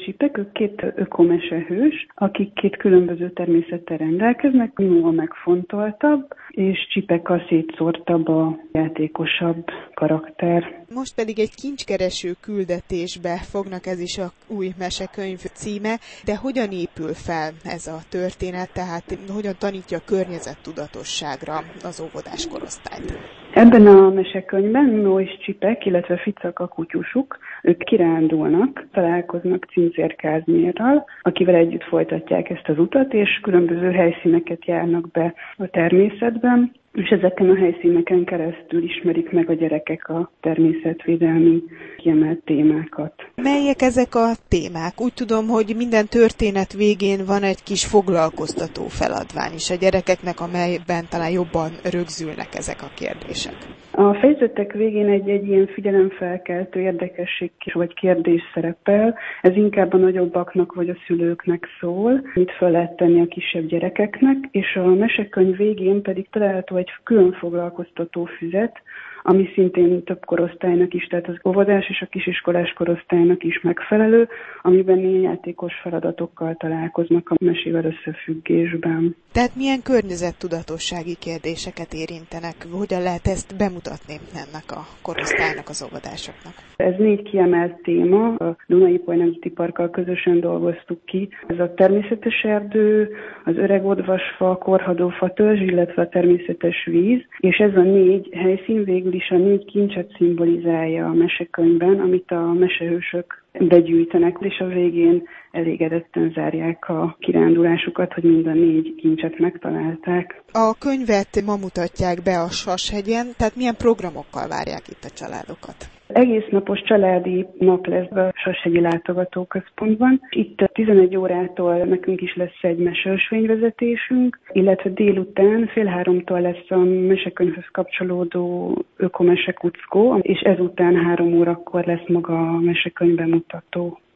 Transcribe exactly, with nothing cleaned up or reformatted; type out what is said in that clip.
Csipek, ők két ökomesehős, akik két különböző természettel rendelkeznek, Mimó a megfontoltabb, és Csipek a szétszórtabb, a játékosabb karakter. Most pedig egy kincskereső küldetésbe fognak, ez is a új mesekönyv címe, de hogyan épül fel ez a történet, tehát hogyan tanítja a környezettudatosságra az óvodás korosztályt? Ebben a mesekönyvben Mimó és Csipek, illetve Ficak a kutyusuk, ők kirándulnak, találkoznak Cincér Kázmérral, akivel együtt folytatják ezt az utat, és különböző helyszíneket járnak be a természetben, és ezeken a helyszíneken keresztül ismerik meg a gyerekek a természetvédelmi kiemelt témákat. Melyek ezek a témák? Úgy tudom, hogy minden történet végén van egy kis foglalkoztató feladvány is a gyerekeknek, amelyben talán jobban rögzülnek ezek a kérdések. A fejezetek végén egy-egy ilyen figyelemfelkeltő érdekesség vagy kérdés szerepel. Ez inkább a nagyobbaknak vagy a szülőknek szól, mit fel lehet tenni a kisebb gyerekeknek, és a mesekönyv végén pedig található egy külön foglalkoztató füzet, ami szintén több korosztálynak is, tehát az óvodás és a kisiskolás korosztálynak is megfelelő, amiben ilyen játékos feladatokkal találkoznak a mesével összefüggésben. Tehát milyen környezettudatossági kérdéseket érintenek? Hogyan lehet ezt bemutatni ennek a korosztálynak, az óvodásoknak? Ez négy kiemelt téma, a Duna-Ipoly Nemzeti Parkkal közösen dolgoztuk ki. Ez a természetes erdő, az öreg odvasfa, korhadófa törzs, illetve a természetes víz, és ez a négy helyszín végül is a négy kincset szimbolizálja a mesekönyvben, amit a mesehősök begyűjtenek, és a végén elégedetten zárják a kirándulásukat, hogy mind a négy kincset megtalálták. A könyvet ma mutatják be a Sashegyen, tehát milyen programokkal várják itt a családokat? Egész napos családi nap lesz a Sashegyi Látogatóközpontban. Itt tizenegy órától nekünk is lesz egy meseösvényvezetésünk, illetve délután fél háromtól lesz a mesekönyvhöz kapcsolódó ökomese kuckó, és ezután három órakor lesz maga a mesekönyv bemutató.